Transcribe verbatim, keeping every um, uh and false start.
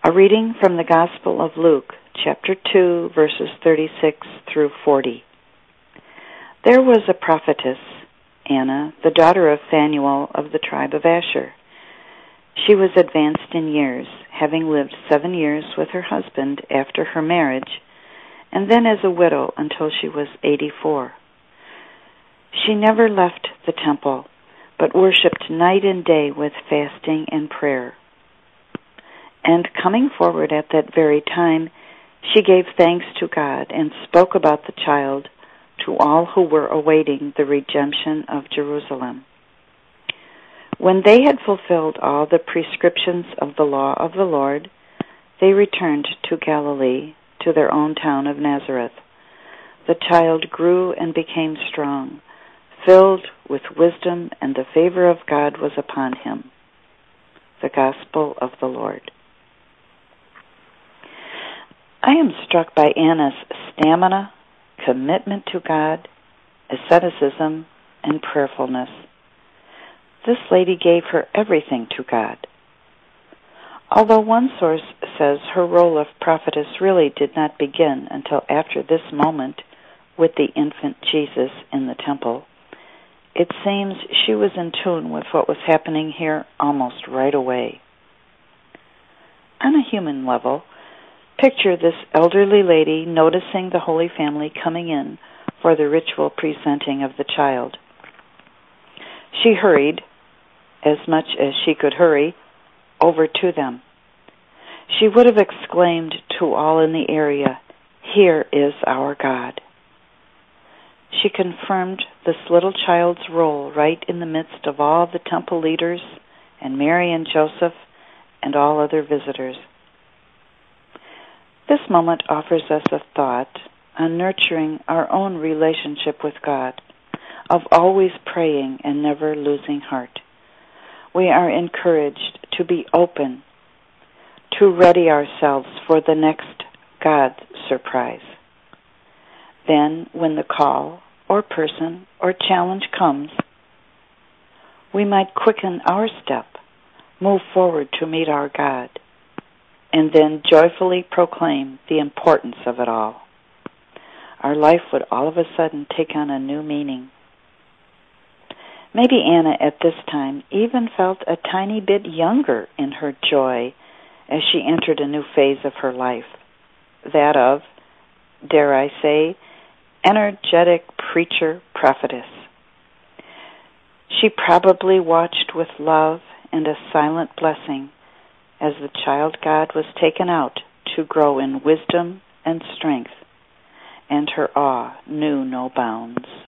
A reading from the Gospel of Luke, chapter two, verses thirty-six through forty. There was a prophetess, Anna, the daughter of Phanuel of the tribe of Asher. She was advanced in years, having lived seven years with her husband after her marriage, and then as a widow until she was eighty-four. She never left the temple, but worshipped night and day with fasting and prayer. And coming forward at that very time, she gave thanks to God and spoke about the child to all who were awaiting the redemption of Jerusalem. When they had fulfilled all the prescriptions of the law of the Lord, they returned to Galilee, to their own town of Nazareth. The child grew and became strong, filled with wisdom, and the favor of God was upon him. The Gospel of the Lord. I am struck by Anna's stamina, commitment to God, asceticism, and prayerfulness. This lady gave her everything to God. Although one source says her role of prophetess really did not begin until after this moment with the infant Jesus in the temple, it seems she was in tune with what was happening here almost right away. On a human level, picture this elderly lady noticing the Holy Family coming in for the ritual presenting of the child. She hurried, as much as she could hurry, over to them. She would have exclaimed to all in the area, "Here is our God." She confirmed this little child's role right in the midst of all the temple leaders and Mary and Joseph and all other visitors. This moment offers us a thought on nurturing our own relationship with God, of always praying and never losing heart. We are encouraged to be open, to ready ourselves for the next God surprise. Then, when the call or person or challenge comes, we might quicken our step, move forward to meet our God, and then joyfully proclaim the importance of it all. Our life would all of a sudden take on a new meaning. Maybe Anna at this time even felt a tiny bit younger in her joy as she entered a new phase of her life, that of, dare I say, energetic preacher prophetess. She probably watched with love and a silent blessing as the child God was taken out to grow in wisdom and strength, and her awe knew no bounds.